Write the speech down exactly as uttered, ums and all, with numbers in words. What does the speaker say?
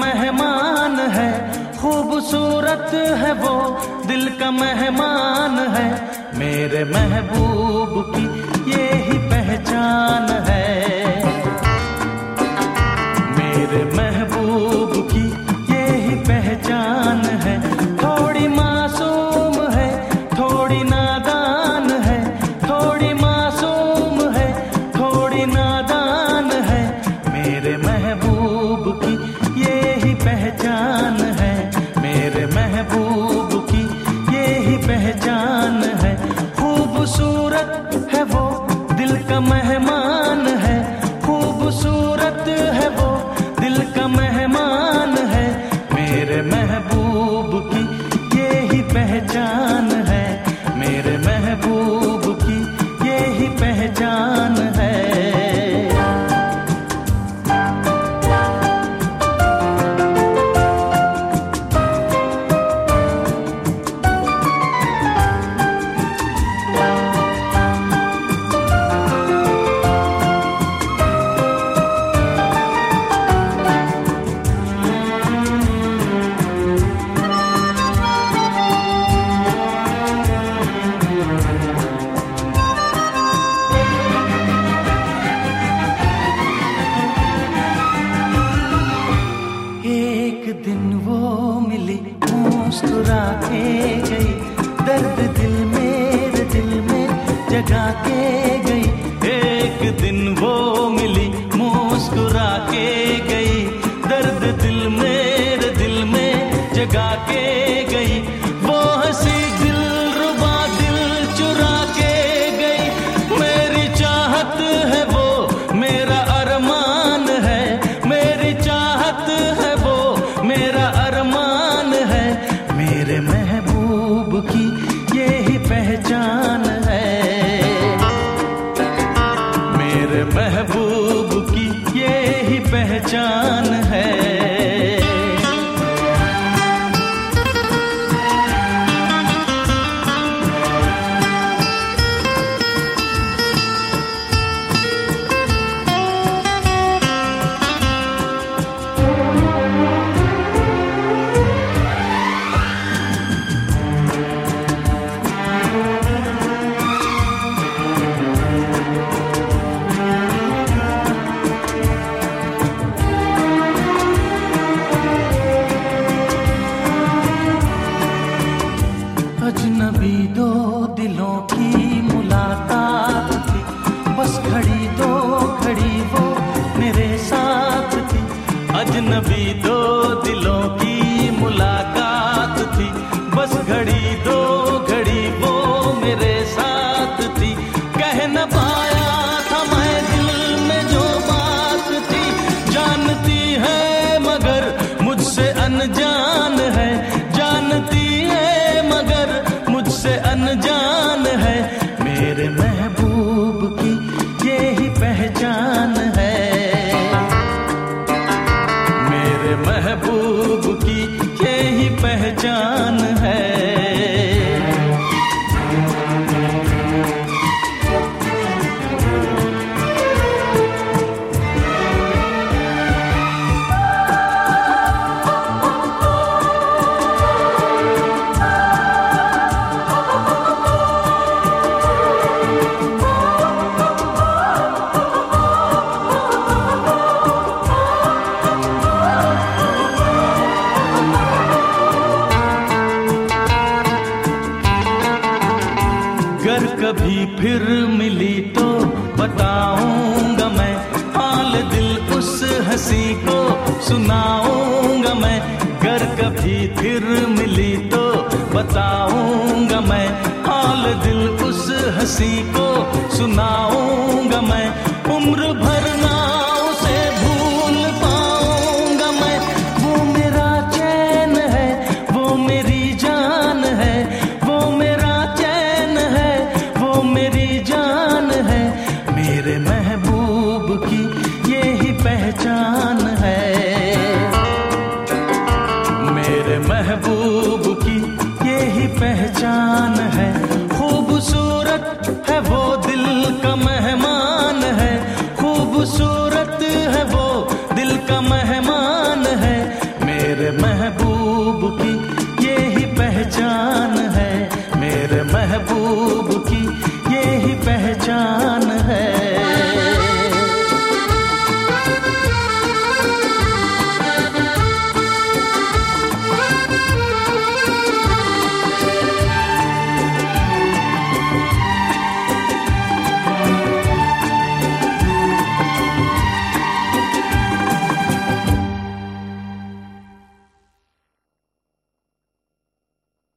मेहमान है, खूबसूरत है वो दिल का मेहमान है। मेरे महबूब की ये ही पहचान है, मेरे महबूब की ये ही पहचान है। थोड़ी मासूम है, थोड़ी नादान है, थोड़ी मासूम है, थोड़ी नादान है। मेरे महबूब की ये ही पहचान है, मेरे महबूब की ये ही पहचान है। खूबसूरत है वो दिल का मेहमान है, खूबसूरत है वो दिल का मेहमान है। मेरे महबूब की ये ही पहचान है, मेरे महबूब की ये ही पहचान है। मुस्कुरा के गई, दर्द दिल मेरे दिल में जगा के गई। एक दिन वो मिली मुस्कुरा के गई, दर्द दिल मेरे दिल में जगा के गई। वो हंसी दिल रुबा दिल चुरा के गई। मेरी चाहत है वो मेरा अरमान है, मेरी चाहत है वो मेरा अरमान है। मेरे महबूब की ये ही पहचान है, मेरे महबूब की ये ही पहचान है। अजनबी दो दिलों की मुलाकात थी, बस घड़ी दो घड़ी वो मेरे साथ थी। अजनबी दो दिलों की मुलाकात थी, बस घड़ी दो घड़ी वो मेरे साथ थी। कह न पाया था मैं दिल में जो बात थी, जानती है मगर मुझसे अनजान है, जानती है मगर मुझसे अनजान है। मेरे महबूब की ये ही पहचान है, मेरे महबूब की ये ही पहचान है। अगर कभी फिर मिली तो बताऊंगा मैं, हाल दिल उस हंसी को सुनाऊंगा मैं। अगर कभी फिर मिली तो बताऊंगा मैं, हाल दिल उस हंसी को सुनाऊंगा मैं। उम्र भर ना उसे भूल पाऊंगा मैं, वो मेरा चैन है, वो मेरी जान है, वो मेरा चैन है, वो मेरी जान है। मेरे महबूब की ये ही पहचान है, मेरे महबूब की ये ही पहचान है। खूबसूरत है वो दिल का मेरे महबूब